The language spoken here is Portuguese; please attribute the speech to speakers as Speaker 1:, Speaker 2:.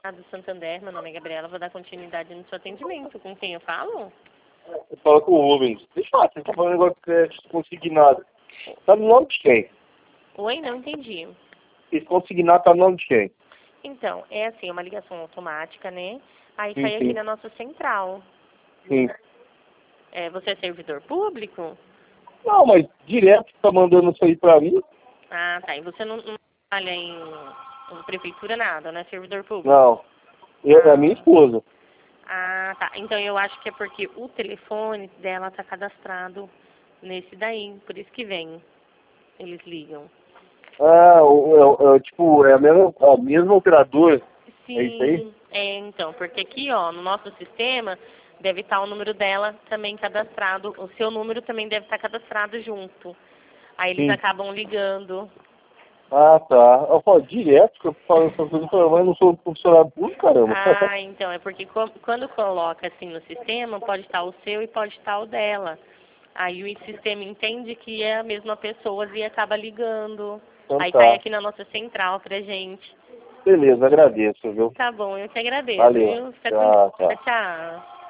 Speaker 1: do Santander, meu nome é Gabriela, vou dar continuidade no seu atendimento. Com quem eu falo?
Speaker 2: Você fala com o Rubens. Deixa eu falar, você tá falando um negócio que é consignado. Tá no nome de quem?
Speaker 1: Oi, não entendi.
Speaker 2: Esse consignado tá no nome de quem?
Speaker 1: Então, é assim, uma ligação automática, né? Aí
Speaker 2: Sim,
Speaker 1: cai aqui
Speaker 2: sim.
Speaker 1: na nossa central.
Speaker 2: Sim.
Speaker 1: Você é servidor público?
Speaker 2: Não, mas direto tá mandando isso aí pra mim?
Speaker 1: Ah, tá. E você não trabalha em prefeitura, nada, não é servidor público?
Speaker 2: Não. É a minha esposa.
Speaker 1: Ah, tá. Então eu acho que é porque o telefone dela tá cadastrado nesse daí, por isso que vem. Eles ligam.
Speaker 2: Ah, tipo, é a mesma operadora. É isso aí?
Speaker 1: Sim, então, porque aqui, ó, no nosso sistema deve estar o número dela também cadastrado, o seu número também deve estar cadastrado junto. Aí eles
Speaker 2: Sim.
Speaker 1: acabam ligando.
Speaker 2: Ah, tá. Eu falo direto que eu falo essas coisas, mas eu não sou funcionário público, caramba.
Speaker 1: Ah, então, é porque quando coloca assim no sistema, pode estar o seu e pode estar o dela. Aí o sistema entende que é a mesma pessoa e acaba ligando.
Speaker 2: Então
Speaker 1: Aí cai
Speaker 2: tá.
Speaker 1: aqui na nossa central pra gente.
Speaker 2: Beleza, agradeço, viu?
Speaker 1: Tá bom, eu te agradeço,
Speaker 2: Valeu.
Speaker 1: viu? Fica com
Speaker 2: Tchau,
Speaker 1: Deus.
Speaker 2: tchau.
Speaker 1: Tchau, tchau.